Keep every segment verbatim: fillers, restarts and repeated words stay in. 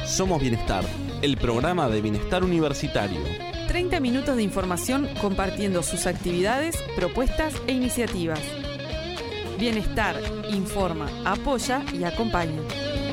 Somos Bienestar, el programa de bienestar universitario. treinta minutos de información compartiendo sus actividades, propuestas e iniciativas. Bienestar, informa, apoya y acompaña.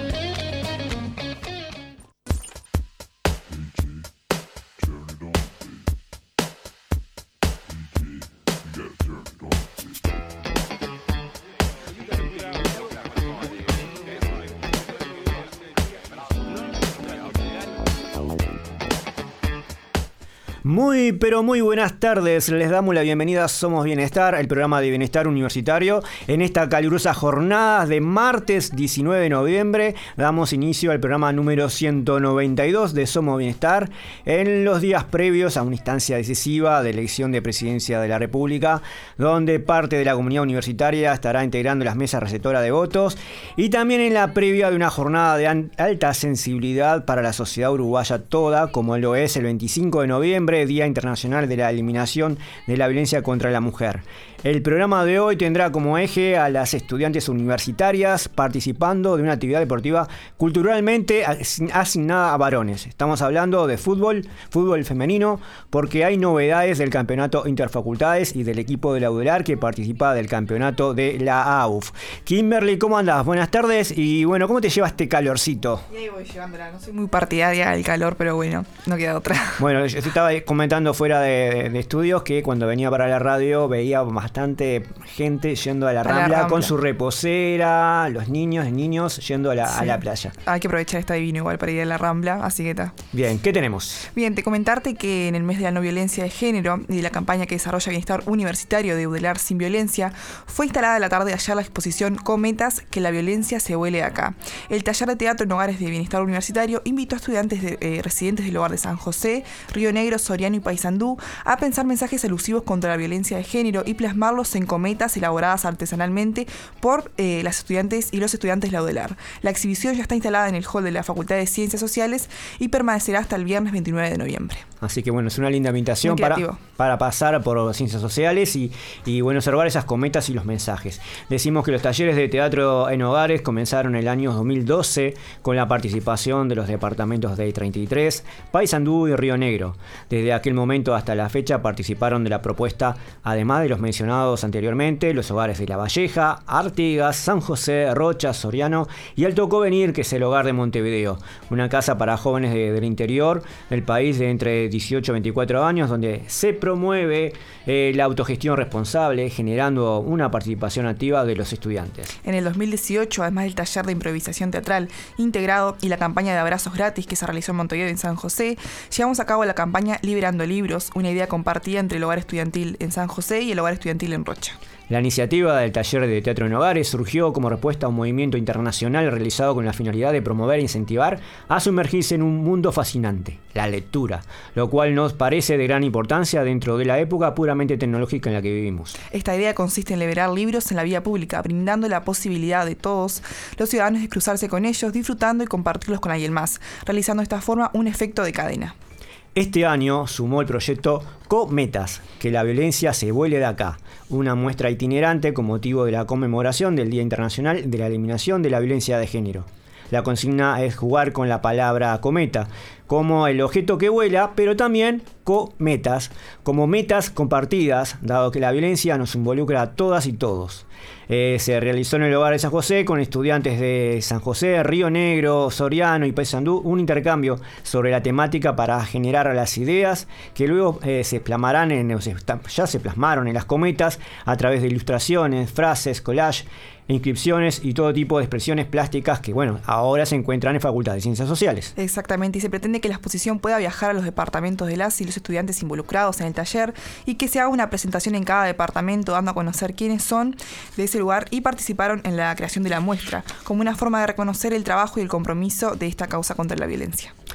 Muy, pero muy buenas tardes. Les damos la bienvenida a Somos Bienestar, el programa de bienestar universitario. En esta calurosa jornada de martes diecinueve de noviembre, damos inicio al programa número ciento noventa y dos de Somos Bienestar, en los días previos a una instancia decisiva de elección de presidencia de la República, donde parte de la comunidad universitaria estará integrando las mesas receptoras de votos, y también en la previa de una jornada de alta sensibilidad para la sociedad uruguaya toda, como lo es el veinticinco de noviembre, Día Internacional de la Eliminación de la Violencia contra la Mujer. El programa de hoy tendrá como eje a las estudiantes universitarias participando de una actividad deportiva culturalmente asignada a varones. Estamos hablando de fútbol, fútbol femenino, porque hay novedades del campeonato interfacultades y del equipo de la U D E L A R que participa del campeonato de la A U F. Kimberly, ¿cómo andás? Buenas tardes y bueno, ¿cómo te lleva este calorcito? Y ahí voy llevándola, no soy muy partidaria del calor, pero bueno, no queda otra. Bueno, yo estaba comentando fuera de, de, de estudios que cuando venía para la radio veía bastante gente yendo a la, a Rambla, la Rambla con su reposera, los niños, niños yendo a la, sí. a la playa. Hay que aprovechar, está divino igual para ir a la Rambla, así que está. Bien, ¿qué tenemos? Bien, te comentarte que en el mes de la no violencia de género y de la campaña que desarrolla Bienestar Universitario de U D E L A R Sin Violencia, fue instalada la tarde de ayer la exposición Cometas, que la violencia se huele acá. El taller de teatro en hogares de Bienestar Universitario invitó a estudiantes de, eh, residentes del hogar de San José, Río Negro, Soriano y Paysandú a pensar mensajes alusivos contra la violencia de género y plasmarlos en cometas elaboradas artesanalmente por eh, las estudiantes y los estudiantes de la U D E L A R. La exhibición ya está instalada en el hall de la Facultad de Ciencias Sociales y permanecerá hasta el viernes veintinueve de noviembre. Así que bueno, es una linda invitación para, para pasar por Ciencias Sociales y, y bueno, observar esas cometas y los mensajes. Decimos que los talleres de teatro en hogares comenzaron el año dos mil doce con la participación de los departamentos de treinta y tres, Paysandú y Río Negro. Desde aquel momento hasta la fecha participaron de la propuesta, además de los mencionados anteriormente, los hogares de La Valleja, Artigas, San José, Rocha, Soriano y Alto Covenir, que es el hogar de Montevideo, una casa para jóvenes de, del interior del país de entre dieciocho a veinticuatro años, donde se promueve eh, la autogestión responsable, generando una participación activa de los estudiantes. En el dos mil dieciocho, además del taller de improvisación teatral integrado y la campaña de abrazos gratis que se realizó en Montevideo y en San José, llevamos a cabo la campaña Liberando Libros, una idea compartida entre el hogar estudiantil en San José y el hogar estudiantil en Rocha. La iniciativa del taller de teatro en hogares surgió como respuesta a un movimiento internacional realizado con la finalidad de promover e incentivar a sumergirse en un mundo fascinante, la lectura, lo cual nos parece de gran importancia dentro de la época puramente tecnológica en la que vivimos. Esta idea consiste en liberar libros en la vía pública, brindando la posibilidad de todos los ciudadanos de cruzarse con ellos, disfrutando y compartirlos con alguien más, realizando de esta forma un efecto de cadena. Este año sumó el proyecto Cometas, que la violencia se vuele de acá, una muestra itinerante con motivo de la conmemoración del Día Internacional de la Eliminación de la Violencia de Género. La consigna es jugar con la palabra cometa, como el objeto que vuela, pero también cometas, como metas compartidas, dado que la violencia nos involucra a todas y todos. Eh, se realizó en el hogar de San José con estudiantes de San José, Río Negro, Soriano y Paysandú un intercambio sobre la temática para generar las ideas que luego eh, se plasmarán en, o sea, ya se plasmaron en las cometas a través de ilustraciones, frases, collage, inscripciones y todo tipo de expresiones plásticas que, bueno, ahora se encuentran en Facultad de Ciencias Sociales. Exactamente, y se pretende que la exposición pueda viajar a los departamentos de las y los estudiantes involucrados en el taller y que se haga una presentación en cada departamento dando a conocer quiénes son de ese lugar y participaron en la creación de la muestra, como una forma de reconocer el trabajo y el compromiso de esta causa contra la violencia.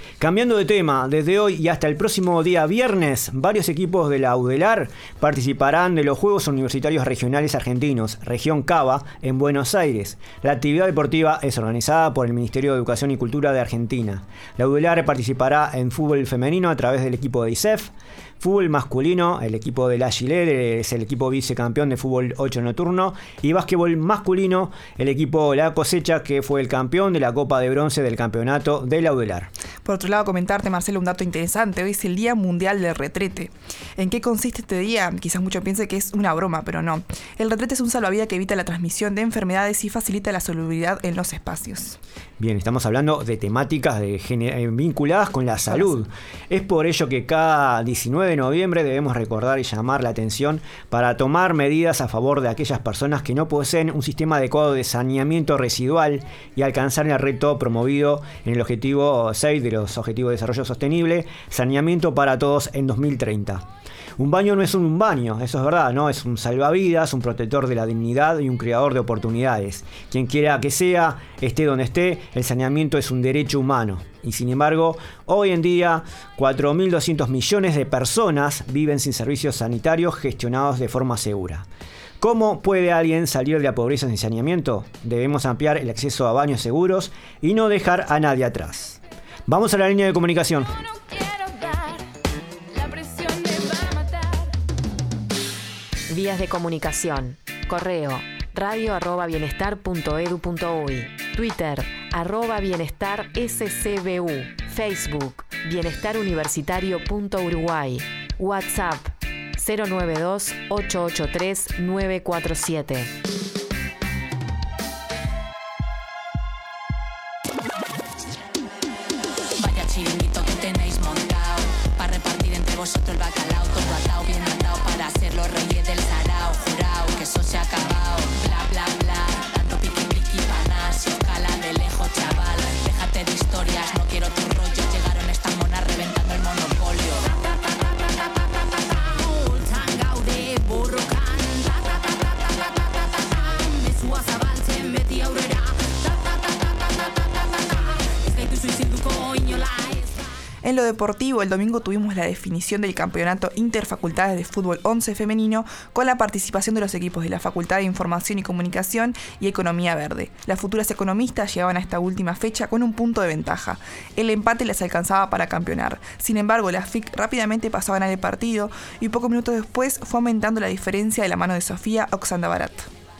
Cambiando de tema, desde hoy y hasta el próximo día viernes, varios equipos de la UDELAR participarán de los Juegos Universitarios Regionales Argentinos, Región Cava, en Buenos Aires. La actividad deportiva es organizada por el Ministerio de Educación y Cultura de Argentina. La UDELAR participará en fútbol femenino a través del equipo de I S E F, fútbol masculino, el equipo del Agilé es el equipo vicecampeón de fútbol ocho nocturno, y básquetbol masculino, el equipo La Cosecha, que fue el campeón de la Copa de Bronce del campeonato de la UDELAR. Por otro lado, comentarte, Marcelo, un dato interesante. Hoy es el Día Mundial del Retrete. ¿En qué consiste este día? Quizás muchos piensen que es una broma, pero no. El retrete es un salvavidas que evita la transmisión de enfermedades y facilita la solubilidad en los espacios. Bien, estamos hablando de temáticas de gener- vinculadas con la salud. Es por ello que cada diecinueve de noviembre debemos recordar y llamar la atención para tomar medidas a favor de aquellas personas que no poseen un sistema adecuado de saneamiento residual y alcanzar el reto promovido en el objetivo seis de los Objetivos de Desarrollo Sostenible, saneamiento para todos en dos mil treinta. Un baño no es un baño, eso es verdad, ¿no? Es un salvavidas, un protector de la dignidad y un creador de oportunidades. Quien quiera que sea, esté donde esté, el saneamiento es un derecho humano. Y sin embargo, hoy en día, cuatro mil doscientos millones de personas viven sin servicios sanitarios gestionados de forma segura. ¿Cómo puede alguien salir de la pobreza sin saneamiento? Debemos ampliar el acceso a baños seguros y no dejar a nadie atrás. Vamos a la línea de comunicación. Vías de comunicación. Correo radio arroba bienestar punto edu punto uy. Twitter arroba bienestar scbu. Facebook bienestar universitario punto uruguay. WhatsApp cero nueve dos ocho ocho tres nueve cuatro siete. Vaya chiringuito que tenéis montado, para repartir entre vosotros el bacalao, todo atado, bien atado, para ser los reyes del sarao, jurao, que eso se ha acabado, bla bla bla, dando piqui piqui panas, y oscala de lejos, chaval, déjate de historias, no quiero tu rollo, llegaron estas monas reventando el monopolio. En lo deportivo, el domingo tuvimos la definición del campeonato Interfacultades de Fútbol once femenino con la participación de los equipos de la Facultad de Información y Comunicación y Economía Verde. Las futuras economistas llegaban a esta última fecha con un punto de ventaja. El empate les alcanzaba para campeonar. Sin embargo, las F I C rápidamente pasaban al partido y pocos minutos después fue aumentando la diferencia de la mano de Sofía Oxandabarat.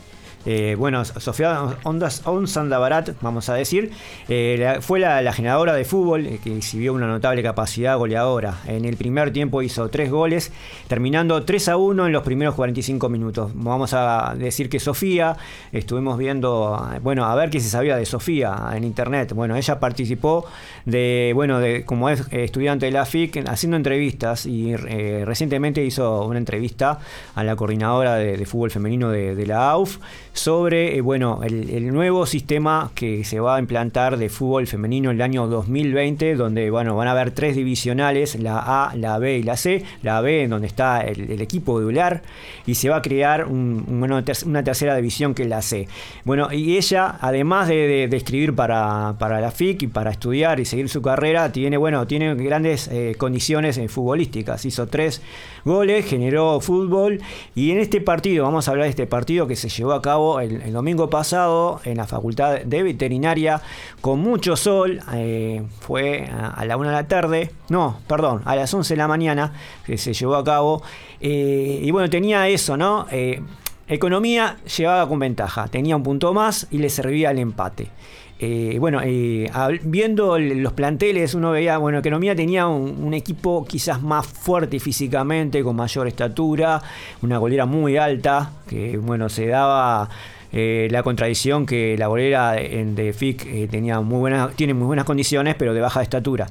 Eh, bueno, Sofía Oxandabarat, vamos a decir, eh, la, fue la, la generadora de fútbol eh, que exhibió una notable capacidad goleadora. En el primer tiempo hizo tres goles, terminando tres a uno en los primeros cuarenta y cinco minutos. Vamos a decir que Sofía, estuvimos viendo, bueno, a ver qué se sabía de Sofía en internet. Bueno, ella participó de, bueno, de como es estudiante de la F I C, haciendo entrevistas y eh, recientemente hizo una entrevista a la coordinadora de, de fútbol femenino de, de la A U F sobre eh, bueno, el, el nuevo sistema que se va a implantar de fútbol femenino en el año dos mil veinte, donde bueno, van a haber tres divisionales, la A, la B y la C. La B, en donde está el, el equipo de UDELAR, y se va a crear un, un, bueno, ter- una tercera división que es la C. Bueno, y ella, además de, de, de escribir para, para la F I C y para estudiar y seguir su carrera, tiene, bueno, tiene grandes eh, condiciones eh, futbolísticas. Hizo tres goles, generó fútbol, y en este partido, vamos a hablar de este partido que se llevó a cabo El, el domingo pasado en la Facultad de Veterinaria, con mucho sol. Eh, fue a, a la una de la tarde, no, perdón, a las once de la mañana que se llevó a cabo. Eh, y bueno, tenía eso, ¿no? Eh, Economía llevaba con ventaja, tenía un punto más y le servía el empate. Eh, bueno, eh, viendo los planteles, uno veía, bueno, Economía tenía un, un equipo quizás más fuerte físicamente, con mayor estatura, una golera muy alta, que bueno, se daba eh, la contradicción que la golera de, de F I C eh, tenía muy buenas, tiene muy buenas condiciones, pero de baja estatura.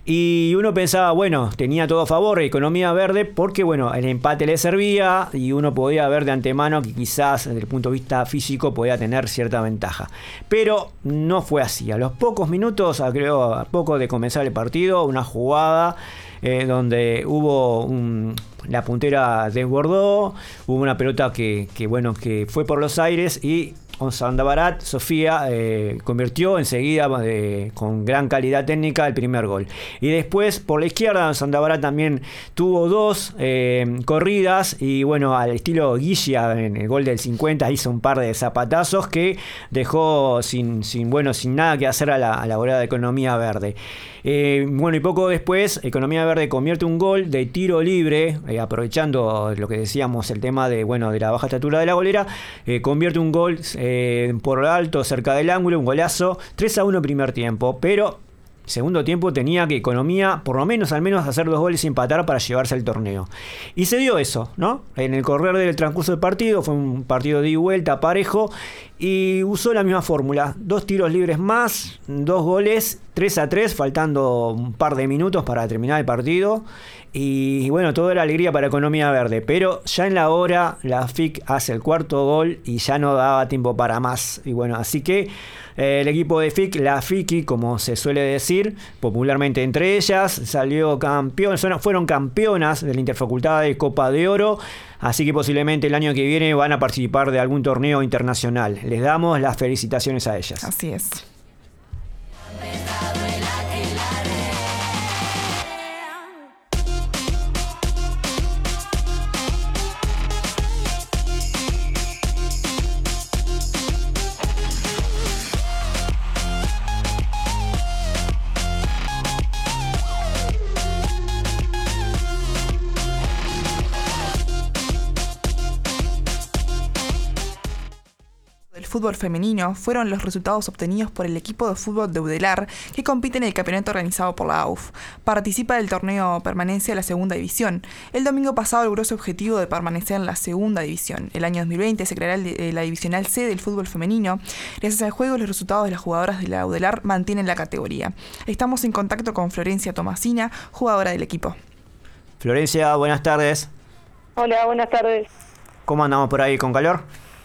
Y uno pensaba, bueno, tenía todo a favor, Economía Verde, porque bueno, el empate le servía y uno podía ver de antemano que quizás desde el punto de vista físico podía tener cierta ventaja. Pero no fue así. A los pocos minutos, creo, a poco de comenzar el partido, una jugada eh, donde hubo un, la puntera desbordó, hubo una pelota que, que bueno, que fue por los aires y Sandabarat, Sofía eh, convirtió enseguida eh, con gran calidad técnica el primer gol. Y después por la izquierda Sandabarat también tuvo dos eh, corridas y bueno, al estilo Guilla en el gol del cincuenta hizo un par de zapatazos que dejó sin, sin, bueno, sin nada que hacer a la, a la goleada de Economía Verde. Eh, bueno, y poco después Economía Verde convierte un gol de tiro libre, eh, aprovechando lo que decíamos, el tema de, bueno, de la baja estatura de la golera, eh, convierte un gol eh, por alto cerca del ángulo, un golazo, tres a uno primer tiempo, pero segundo tiempo tenía que Economía por lo menos al menos hacer dos goles y empatar para llevarse el torneo. Y se dio eso, ¿no? En el correr del transcurso del partido, fue un partido de ida y vuelta parejo, y usó la misma fórmula, dos tiros libres más, dos goles, tres a tres, faltando un par de minutos para terminar el partido. Y bueno, todo era alegría para Economía Verde, pero ya en la hora la F I C hace el cuarto gol y ya no daba tiempo para más. Y bueno, así que eh, el equipo de F I C, la Fiki, como se suele decir popularmente entre ellas, salió campeón, fueron campeonas de la Interfacultad de Copa de Oro, así que posiblemente el año que viene van a participar de algún torneo internacional. Les damos las felicitaciones a ellas. Así es. Fútbol femenino fueron los resultados obtenidos por el equipo de fútbol de Udelar, que compite en el campeonato organizado por la A U F. Participa del torneo permanencia de la segunda división. El domingo pasado logró su objetivo de permanecer en la segunda división. El año dos mil veinte se creará el, la divisional C del fútbol femenino. Gracias al juego, los resultados de las jugadoras de la Udelar mantienen la categoría. Estamos en contacto con Florencia Tomasina, jugadora del equipo. Florencia, buenas tardes. Hola, buenas tardes. ¿Cómo andamos por ahí? ¿Con calor?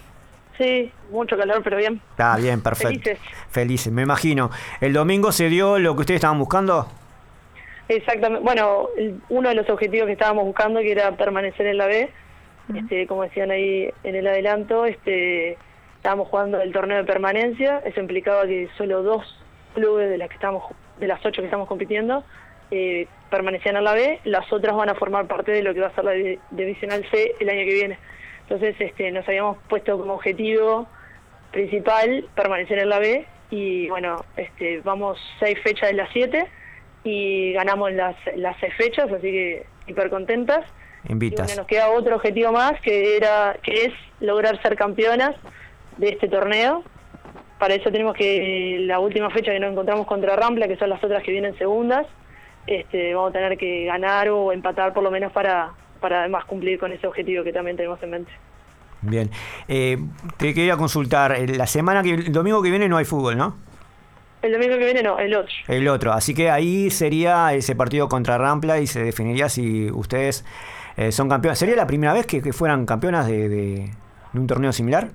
Sí, mucho calor, pero bien. Ah, bien, perfecto. Felices. Felices, me imagino. ¿El domingo se dio lo que ustedes estaban buscando? Exactamente. Bueno, el, uno de los objetivos que estábamos buscando, que era permanecer en la B, uh-huh. este, como decían ahí en el adelanto, este, estábamos jugando el torneo de permanencia. Eso implicaba que solo dos clubes de las que estamos, de las ocho que estamos compitiendo, eh, permanecían en la B. Las otras van a formar parte de lo que va a ser la divisional C el año que viene. Entonces este, nos habíamos puesto como objetivo principal permanecer en la B y bueno, este, vamos seis fechas de las siete y ganamos las, las seis fechas, así que hiper contentas. Invitas. Y bueno, nos queda otro objetivo más que era que es lograr ser campeonas de este torneo. Para eso tenemos que la última fecha que nos encontramos contra Rampla, que son las otras que vienen segundas, este, vamos a tener que ganar o empatar por lo menos para para además cumplir con ese objetivo que también tenemos en mente. Bien. Eh, te quería consultar, la semana que el domingo que viene no hay fútbol, ¿no? El domingo que viene no, el otro. El otro, así que ahí sería ese partido contra Rampla y se definiría si ustedes eh, son campeones. ¿Sería la primera vez que, que fueran campeonas de, de, de un torneo similar?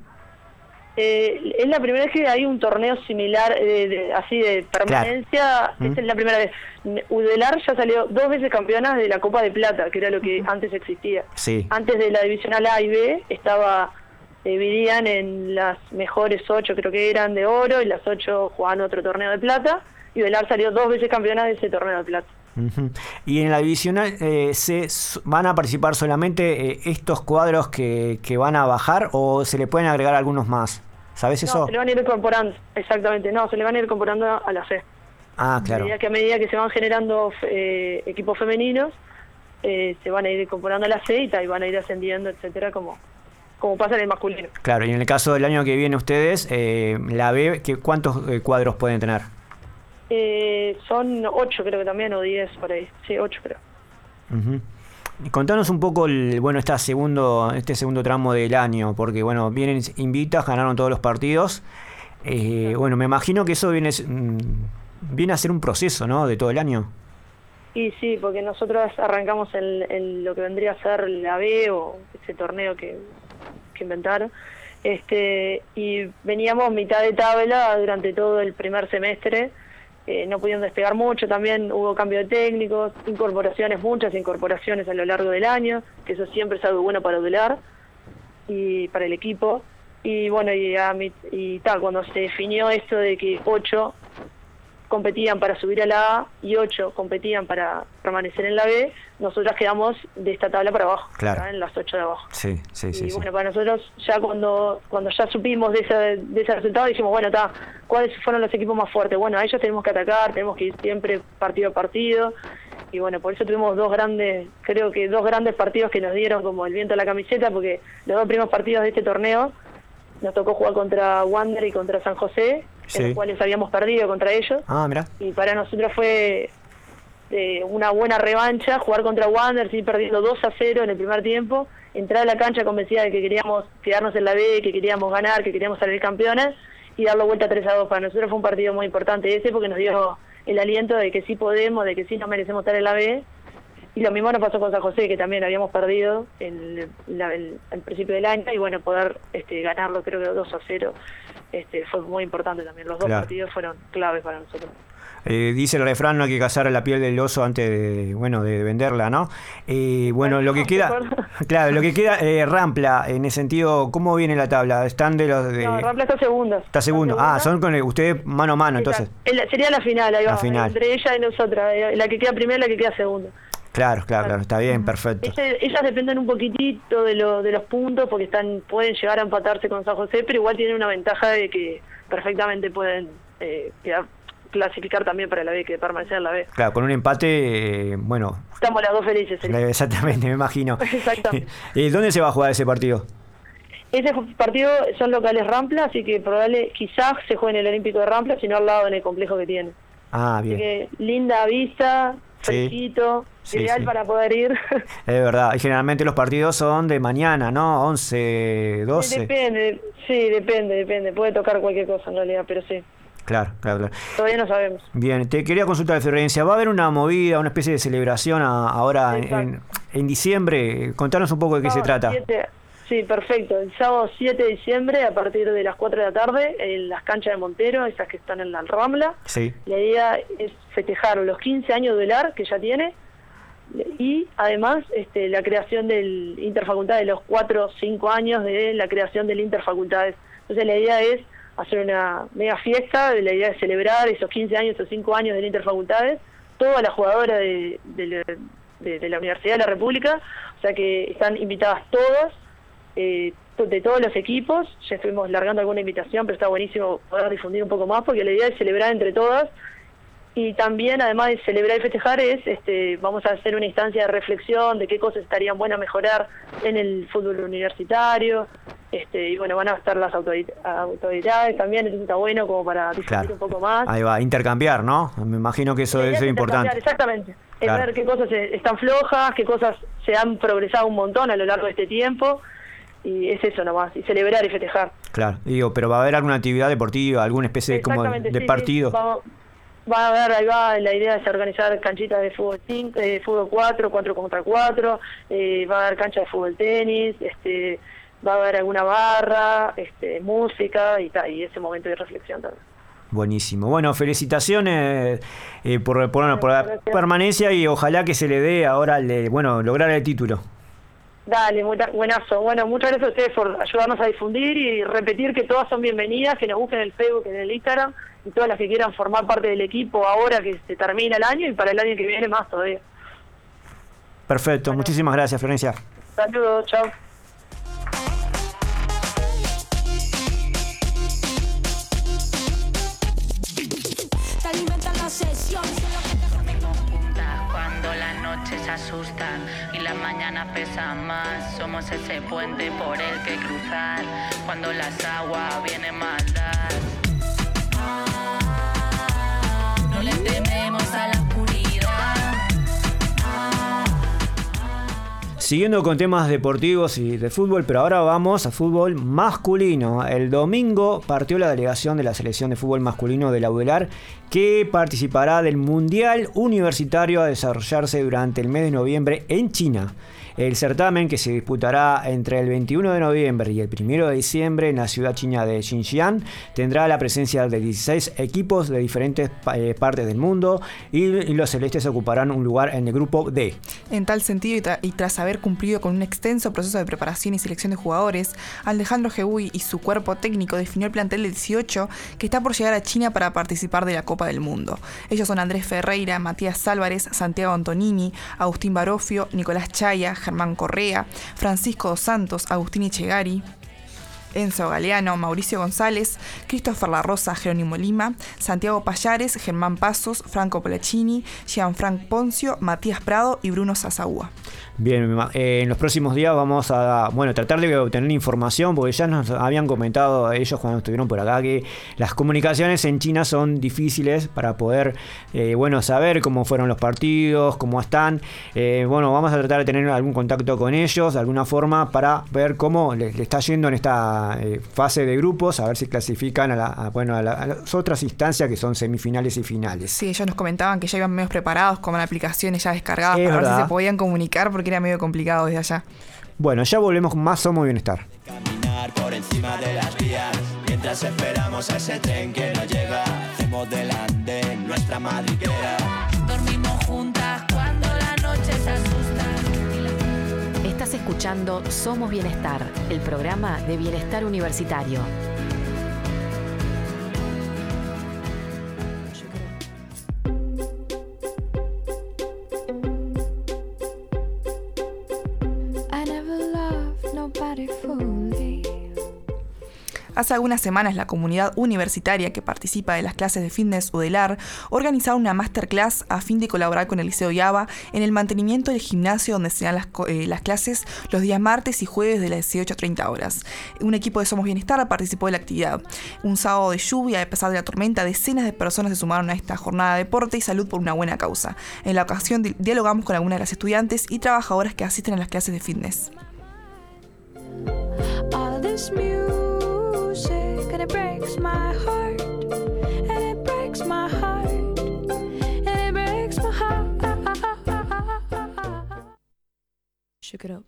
Eh, es la primera vez que hay un torneo similar, eh, de, así de permanencia, claro. Esta ¿Mm? Es la primera vez. Udelar ya salió dos veces campeona de la Copa de Plata, que era lo que antes existía. Sí. Antes de la divisional A y B, estaba dividían en las mejores ocho, creo que eran de oro, y las ocho jugaban otro torneo de plata, y Udelar salió dos veces campeona de ese torneo de plata. Uh-huh. Y en la divisional eh, se van a participar solamente eh, estos cuadros que, que van a bajar, o se le pueden agregar algunos más. ¿Sabes eso? No, se le van a ir incorporando, exactamente, no, se le van a ir incorporando a la C. Ah, claro. A medida que a medida que se van generando eh, equipos femeninos, eh, se van a ir incorporando a la C y, y van a ir ascendiendo, etcétera, como, como pasa en el masculino. Claro, y en el caso del año que viene ustedes, eh, la B, ¿qué, ¿cuántos eh, cuadros pueden tener? Eh, son ocho creo que también, o diez por ahí, sí, ocho creo. Uh-huh. Y contanos un poco el, bueno, esta segundo, este segundo tramo del año, porque bueno, vienen invitas, ganaron todos los partidos. Eh, bueno, me imagino que eso viene, viene a ser un proceso, ¿no? De todo el año. Y sí, porque nosotros arrancamos en, en lo que vendría a ser la B o ese torneo que, que inventaron, este, y veníamos mitad de tabla durante todo el primer semestre. Eh, no pudieron despegar mucho, también hubo cambio de técnicos, incorporaciones, muchas incorporaciones a lo largo del año, que eso siempre es algo bueno para Udelar y para el equipo. Y bueno, y, a mi, y tal, cuando se definió esto de que ocho competían para subir a la A y ocho competían para permanecer en la B, nosotras quedamos de esta tabla para abajo, claro, en las ocho de abajo. Sí, sí, y sí. bueno, sí. para nosotros, ya cuando cuando ya supimos de ese, de ese resultado, dijimos, bueno, está, ¿cuáles fueron los equipos más fuertes? Bueno, a ellos tenemos que atacar, tenemos que ir siempre partido a partido. Y bueno, por eso tuvimos dos grandes, creo que dos grandes partidos que nos dieron como el viento a la camiseta, porque los dos primeros partidos de este torneo nos tocó jugar contra Wander y contra San José, sí, en los cuales habíamos perdido contra ellos. Ah, mirá. Y para nosotros fue eh, una buena revancha jugar contra Wander, sí, perdiendo dos a cero en el primer tiempo, entrar a la cancha convencida de que queríamos quedarnos en la B, que queríamos ganar, que queríamos salir campeones, y darlo vuelta tres a dos. Para nosotros fue un partido muy importante ese, porque nos dio el aliento de que sí podemos, de que sí nos merecemos estar en la B. Y lo mismo nos pasó con San José, que también habíamos perdido en la, el, al principio del año, y bueno, poder este, ganarlo, creo que dos a cero, este, fue muy importante también. Los dos Claro. partidos fueron claves para nosotros. Eh, dice el refrán, no hay que cazar la piel del oso antes de, bueno, de venderla, ¿no? Eh, bueno, lo que queda, claro, lo que queda, eh, Rampla, en ese sentido, ¿cómo viene la tabla? ¿Están de los de...? No, Rampla está segunda. Está segundo. Ah, son con el- ustedes mano a mano, entonces. El- sería la final, ahí La va, final. entre ella y nosotras, eh, la que queda primera y la que queda segunda. Claro, claro, claro, está bien, perfecto. Ellas, ellas dependen un poquitito de, lo, de los puntos, porque están pueden llegar a empatarse con San José, pero igual tienen una ventaja de que perfectamente pueden eh, quedar, clasificar también para la B, que permanecer en la B. Claro, con un empate, eh, bueno, Estamos las dos felices. sería. exactamente, me imagino. Exacto. Eh, ¿Dónde se va a jugar ese partido? Ese partido son locales Rampla, así que probable quizás se juegue en el Olímpico de Rampla, sino al lado en el complejo que tiene. Ah, Así bien. que linda vista, Sí. fresquito, Sí, ideal sí. para poder ir. Es verdad, y generalmente los partidos son de mañana, ¿no? once, doce. Depende, sí, depende, depende. Puede tocar cualquier cosa en realidad, pero sí. Claro, claro, claro. Todavía no sabemos. Bien, te quería consultar de Florencia. ¿Va a haber una movida, una especie de celebración a- ahora en, en, en diciembre? Contanos un poco de qué se Sábado trata. siete Sí, perfecto. El sábado siete de diciembre, a partir de las cuatro de la tarde, en las canchas de Montero, esas que están en la Rambla. Sí, La idea es festejar los quince años de Udelar, que ya tiene, y además este, la creación del Interfacultades, los cuatro o cinco años de la creación del Interfacultades. Entonces la idea es hacer una mega fiesta, la idea es celebrar esos quince años, esos cinco años del Interfacultades, todas las jugadoras de, de, la- de- de la Universidad de la República, o sea que están invitadas todas, eh, de todos los equipos. Ya estuvimos largando alguna invitación, pero está buenísimo poder difundir un poco más, porque la idea es celebrar entre todas. Y también, además de celebrar y festejar, es este, vamos a hacer una instancia de reflexión de qué cosas estarían buenas mejorar en el fútbol universitario. Este, y bueno, van a estar las autorit- autoridades también, entonces está bueno como para difundir claro. un poco más. Ahí va, intercambiar, ¿no? Me imagino que eso, La idea eso es intercambiar, importante. Exactamente. Es Claro. ver qué cosas eh, están flojas, qué cosas se han progresado un montón a lo largo de este tiempo. Y es eso nomás, y celebrar y festejar. Claro, digo, pero va a haber alguna actividad deportiva, alguna especie de, como Exactamente, de sí, partido. sí. Vamos- va a haber, ahí va, la idea es organizar canchitas de fútbol cinco, eh, fútbol cuatro, cuatro contra cuatro, eh, va a haber cancha de fútbol tenis, este, va a haber alguna barra, este, música y tal, y ese momento de reflexión también. Buenísimo. Bueno, felicitaciones eh, por, por, por la Gracias. permanencia y ojalá que se le dé ahora, el, bueno, lograr el título. Dale, muy, buenazo. Bueno, muchas gracias a ustedes por ayudarnos a difundir y repetir que todas son bienvenidas, que nos busquen en el Facebook, en el Instagram, y todas las que quieran formar parte del equipo ahora que se termina el año y para el año que viene más todavía. Perfecto, muchísimas gracias, Florencia. Saludos, chao. Te alimentan la sesión. Cuando las noches asustan y las mañanas pesan más, somos ese puente por el que cruzar cuando las aguas vienen maldadas. No le tememos a la oscuridad. Siguiendo con temas deportivos y de fútbol, pero ahora vamos a fútbol masculino. El domingo partió la delegación de la selección de fútbol masculino de la Udelar, que participará del Mundial Universitario a desarrollarse durante el mes de noviembre en China. El certamen, que se disputará entre el veintiuno de noviembre y el primero de diciembre en la ciudad china de Xinjiang, tendrá la presencia de dieciséis equipos de diferentes eh, partes del mundo, y, y los celestes ocuparán un lugar en el grupo D. En tal sentido, y, tra- y tras haber cumplido con un extenso proceso de preparación y selección de jugadores, Alejandro Gebuy y su cuerpo técnico definió el plantel de dieciocho que está por llegar a China para participar de la Copa del Mundo. Ellos son Andrés Ferreira, Matías Álvarez, Santiago Antonini, Agustín Barofio, Nicolás Chaya, Germán Correa, Francisco dos Santos, Agustín Echegari, Enzo Galeano, Mauricio González, Christopher La Rosa, Jerónimo Lima, Santiago Payares, Germán Pasos, Franco Polacchini, Gianfranco Poncio, Matías Prado y Bruno Sasagua. Bien, eh, en los próximos días vamos a bueno tratar de obtener información, porque ya nos habían comentado ellos cuando estuvieron por acá que las comunicaciones en China son difíciles para poder eh, bueno saber cómo fueron los partidos, cómo están. Eh, bueno, vamos a tratar de tener algún contacto con ellos de alguna forma para ver cómo les, les está yendo en esta eh, fase de grupos, a ver si clasifican a, la, a, bueno, a, la, a las otras instancias que son semifinales y finales. Sí, ellos nos comentaban que ya iban medio preparados con aplicaciones ya descargadas es para verdad. ver si se podían comunicar, porque era medio complicado desde allá. Bueno, ya volvemos con más Somos Bienestar. Caminar por encima de las vías, mientras esperamos a ese tren que no llega. Hacemos del andén nuestra madriguera. Dormimos juntas cuando la noche se asusta. Estás escuchando Somos Bienestar, el programa de bienestar universitario. Hace algunas semanas la comunidad universitaria que participa de las clases de fitness UDELAR organizaron una masterclass a fin de colaborar con el Liceo Yaba en el mantenimiento del gimnasio donde se dan las, eh, las clases los días martes y jueves de las dieciocho a treinta horas. Un equipo de Somos Bienestar participó de la actividad. Un sábado de lluvia, a pesar de la tormenta, decenas de personas se sumaron a esta jornada de deporte y salud por una buena causa. En la ocasión di- dialogamos con algunas de las estudiantes y trabajadoras que asisten a las clases de fitness. All this music and it breaks my heart, and it breaks my heart, and it breaks my heart. Shook it up.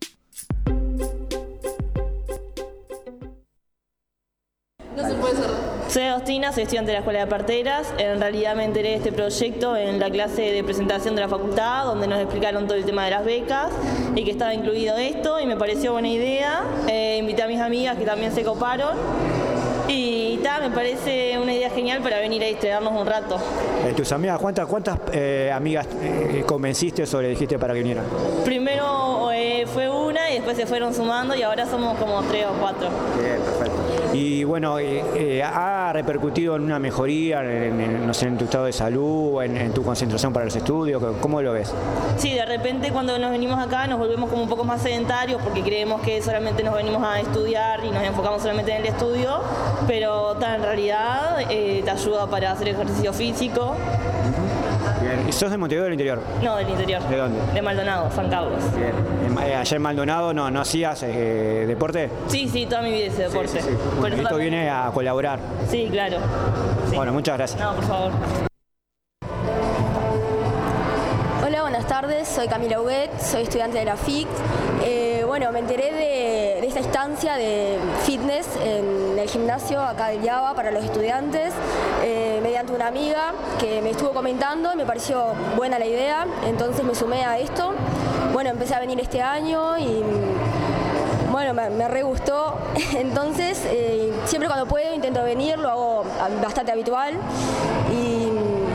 No se puede cerrar. Soy Agostina, soy estudiante de la Escuela de Parteras. En realidad me enteré de este proyecto en la clase de presentación de la facultad, donde nos explicaron todo el tema de las becas y que estaba incluido esto, y me pareció buena idea. Eh, invité a mis amigas que también se coparon. Y ta, me parece una idea genial para venir a distraernos un rato. Eh, ¿Tus amigas, cuántas, cuántas eh, amigas eh, convenciste o le dijiste para que vinieran? Primero eh, fue una y después se fueron sumando y ahora somos como tres o cuatro. Bien, perfecto. Y bueno, eh, eh, ¿ha repercutido en una mejoría en, en, no sé, en tu estado de salud, en, en tu concentración para los estudios? ¿Cómo lo ves? Sí, de repente cuando nos venimos acá nos volvemos como un poco más sedentarios porque creemos que solamente nos venimos a estudiar y nos enfocamos solamente en el estudio, pero ta, en realidad eh, te ayuda para hacer ejercicio físico. Bien. ¿Y sos de Montevideo o del interior? No, del interior. ¿De dónde? De Maldonado, San Carlos. Bien. Eh, allá en Maldonado no, no hacías eh, deporte. Sí, sí, toda mi vida hice deporte. Sí, sí, sí. Bueno, esto también viene a colaborar. Sí, claro. Sí. Bueno, muchas gracias. No, por favor. Hola, buenas tardes, soy Camila Huguet, soy estudiante de la F I C. Eh, bueno, me enteré de, de esta instancia de fitness en el gimnasio acá del Yaba para los estudiantes eh, mediante una amiga que me estuvo comentando y me pareció buena la idea, entonces me sumé a esto. Bueno, empecé a venir este año y bueno, me, me re gustó, entonces eh, siempre cuando puedo intento venir, lo hago bastante habitual y...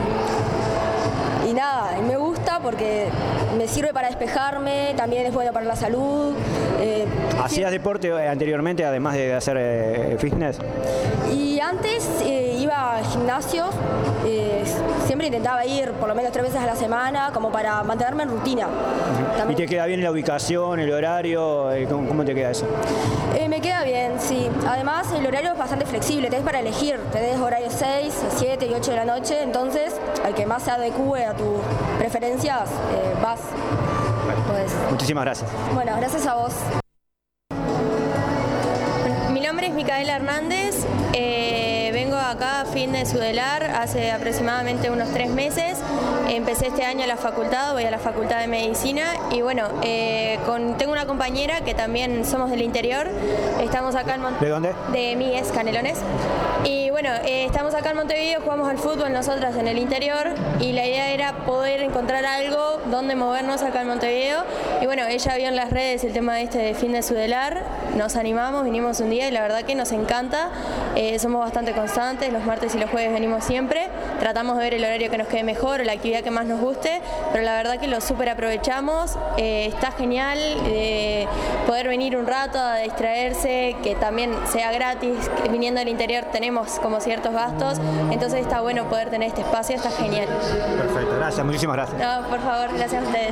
Y nada, me gusta porque me sirve para despejarme, también es bueno para la salud. Eh, ¿Hacías sí. deporte anteriormente, además de hacer eh, fitness? Y antes eh, iba al gimnasio, eh, siempre intentaba ir por lo menos tres veces a la semana, como para mantenerme en rutina. Uh-huh. ¿Y te queda bien la ubicación, el horario? ¿Cómo, cómo te queda eso? Eh, me queda bien, sí. Además, el horario es bastante flexible, tenés para elegir, tenés horarios seis, siete y ocho de la noche, entonces al que más se adecue a tus preferencias, eh, vas. Bueno, pues. Muchísimas gracias. Bueno, gracias a vos. Mi nombre es Micaela Hernández, eh, vengo acá a Fitness Udelar hace aproximadamente unos tres meses. Empecé este año la facultad, voy a la Facultad de Medicina y bueno, eh, con, tengo una compañera que también somos del interior. Estamos acá en Montevideo. ¿De dónde? De Mies, Canelones. Y bueno, eh, estamos acá en Montevideo, jugamos al fútbol nosotras en el interior y la idea era poder encontrar algo donde movernos acá en Montevideo. Y bueno, ella vio en las redes el tema este de Fitness Udelar, nos animamos, vinimos un día y la verdad que nos encanta. Eh, somos bastante constantes, los martes y los jueves venimos siempre, tratamos de ver el horario que nos quede mejor o la actividad que más nos guste, pero la verdad que lo súper aprovechamos. Eh, está genial eh, poder venir un rato a distraerse, que también sea gratis, viniendo del interior tenemos como ciertos gastos, entonces está bueno poder tener este espacio, está genial. Perfecto, gracias, muchísimas gracias. No, por favor, gracias a ustedes.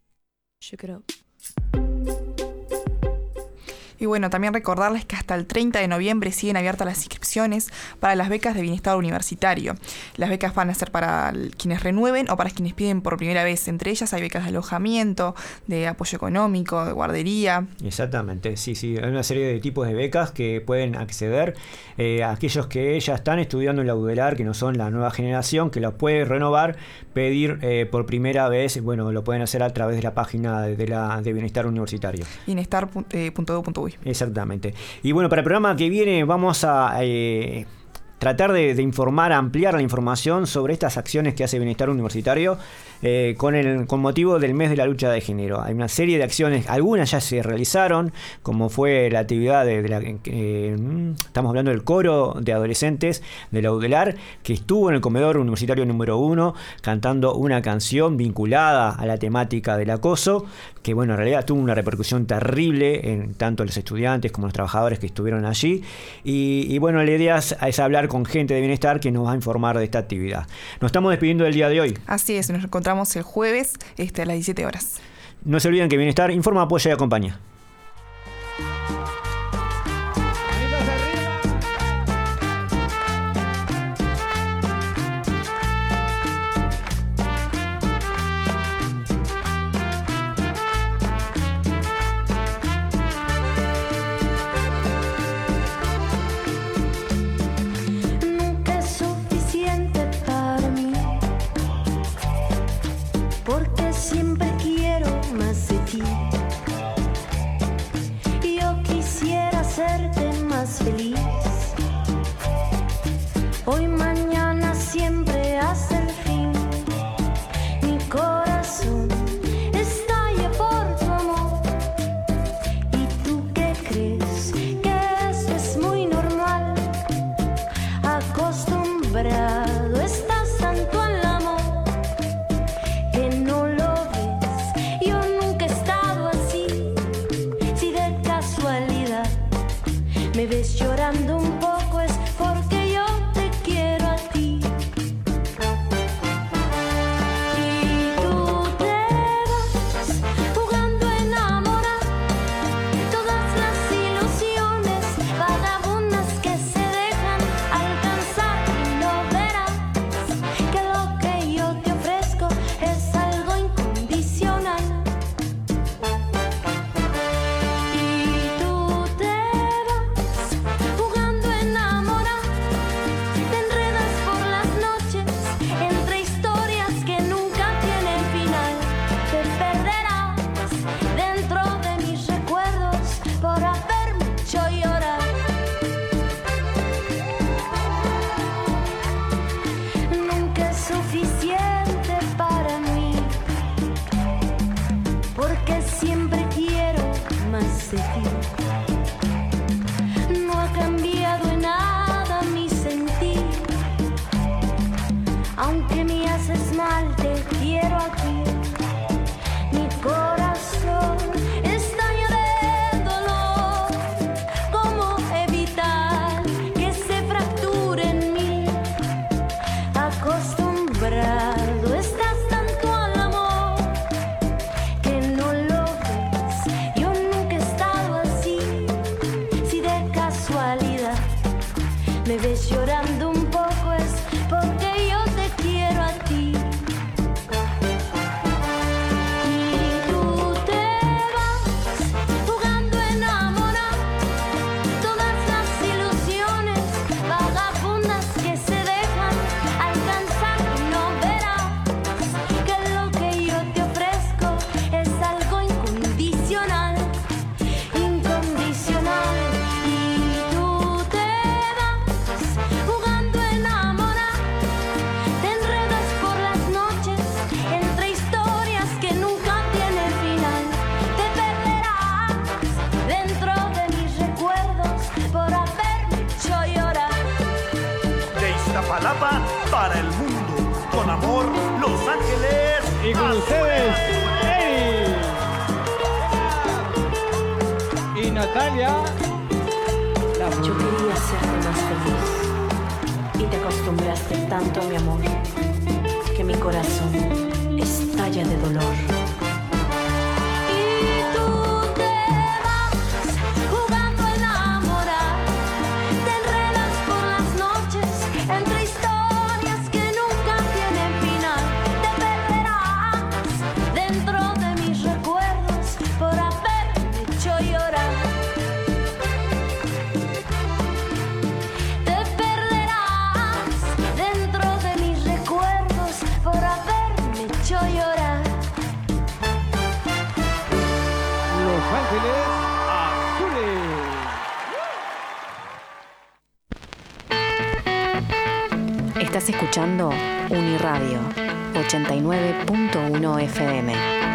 Y bueno, también recordarles que hasta el treinta de noviembre siguen abiertas las inscripciones para las becas de bienestar universitario. Las becas van a ser para quienes renueven o para quienes piden por primera vez. Entre ellas hay becas de alojamiento, de apoyo económico, de guardería. Exactamente, sí, sí. Hay una serie de tipos de becas que pueden acceder eh, a aquellos que ya están estudiando en la Udelar, que no son la nueva generación, que la puede renovar, pedir eh, por primera vez. Bueno, lo pueden hacer a través de la página de, la, de Bienestar Universitario. bienestar punto edu punto uy. Exactamente. Y bueno, para el programa que viene vamos a eh, tratar de, de informar, ampliar la información sobre estas acciones que hace Bienestar Universitario eh, con, el, con motivo del mes de la lucha de género. Hay una serie de acciones, algunas ya se realizaron, como fue la actividad de, de la... Eh, estamos hablando del coro de adolescentes de la Udelar, que estuvo en el comedor universitario número uno cantando una canción vinculada a la temática del acoso, que bueno, en realidad tuvo una repercusión terrible en tanto los estudiantes como los trabajadores que estuvieron allí. Y, y bueno, la idea es, es hablar con gente de bienestar que nos va a informar de esta actividad. Nos estamos despidiendo del día de hoy. Así es, nos encontramos el jueves este, a las diecisiete horas. No se olviden que Bienestar informa, apoya y acompaña. Porque siempre quiero más de ti. Yo quisiera hacerte más feliz. Hoy, mañana, siempre hasta el fin. Mi corazón estalla por tu amor. ¿Y tú qué crees? Que esto es muy normal. Acostumbrado estás tanto al amor que no lo ves. Yo nunca he estado así. Si de casualidad me ves llorando un poco es porque yo te quiero a ti. Y tú te vas jugando a enamorar todas las ilusiones vagabundas que se dejan alcanzar y no verás que lo que yo te ofrezco es algo incondicional. Y tú te vas jugando a enamorar, te enredas por las noches entre historias que nunca tienen final. Te perderás dentro de mis recuerdos por haberme hecho llorar. Nunca es suficiente para mí, porque siempre quiero más de ti. No ha cambiado en nada mi sentir. Aunque me haces mal, te quiero aquí. Mi corazón estalla de dolor. ¿Cómo evitar que se fracture en mí? Acostumbrado estás tanto al amor que no lo ves. Yo nunca he estado así. Si de casualidad me ves llorando un poco es porque yo te quiero a ti. con amor, Los Ángeles. Y con ustedes, Eri. Y Natalia. Yo quería serte más feliz y te acostumbraste tanto a mi amor que mi corazón estalla de dolor. Y tú te vas jugando a enamorar, te enredas por las noches entre historias que nunca tienen final. Te perderás dentro de mis recuerdos por haberme hecho llorar. Te perderás dentro de mis recuerdos por haberme hecho llorar. Los Ángeles Azules. Estás escuchando Uniradio ochenta y nueve punto uno F M.